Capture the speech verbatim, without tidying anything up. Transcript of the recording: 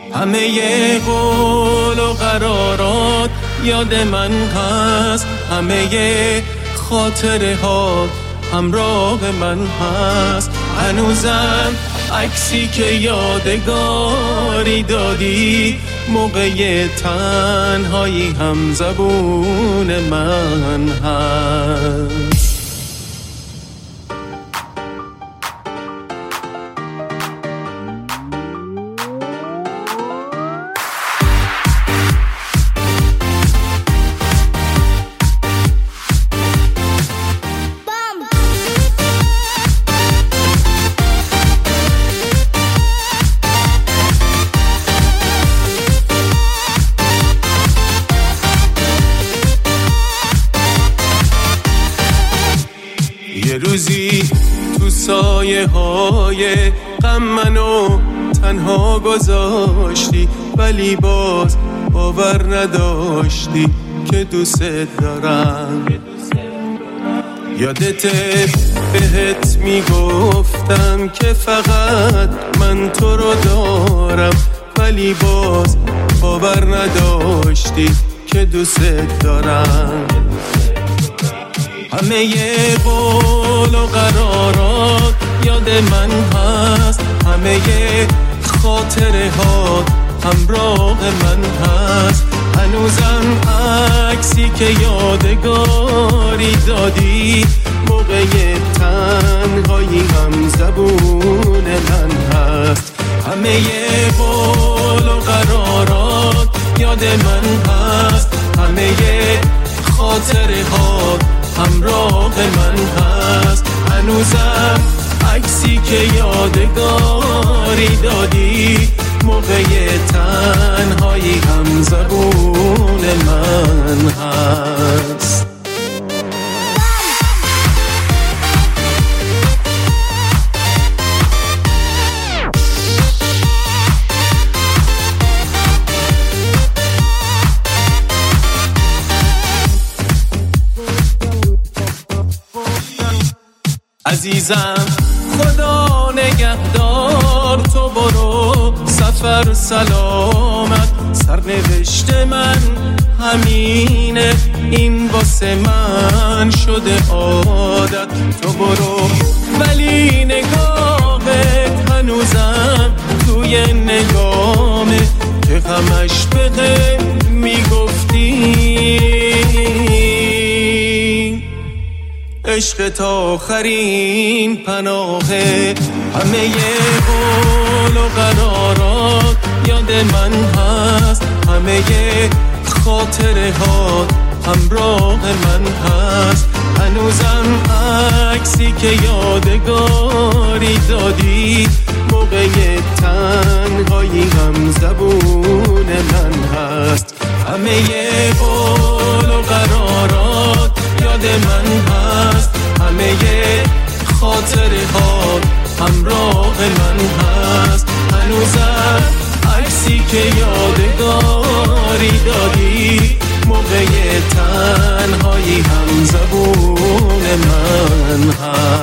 همه قول و قرارات یاد من هست، همه خاطره ها همراه من هست. هنوزم عکسی که یادگاری دادی موقع تنهایی هم زبون من هست. یه روزی تو سایه های غم منو تنها گذاشتی، ولی باز باور نداشتی که دوست دارم. یادته بهت میگفتم که فقط من تو رو دارم، ولی باز باور نداشتی که دوست دارم. همه قول و قرارات یاد من هست، همه خاطره ها همراه من هست. هنوزم عکسی که یادگاری دادی موقع تنهایی هم زبون من هست. همه قول و قرارات یاد من هست، همه خاطره ها همراه من هست. هنوزم عکسی که یادگاری دادی موقع تنهایی هم زبون من هست. عزیزم خدا نگهدار، تو برو سفر سلامت. سرنوشت من همینه، این واسه من شده عادت. تو برو ولی نگاهت هنوزم توی نگامه که همش بهم میگفتی عشق تا آخرین پناهه. همه قول و قرارات یاد من هست، همه خاطره ها همراه من هست. هنوزم عکسی که یادگاری دادی موقع تنهایی هم زبون من هست. همه قول و قرارات یاد من هست، همه خاطره ها همراه من هست. هنوزم عکسی که یادگاری دادی موقع تنهایی هم زبون من هست.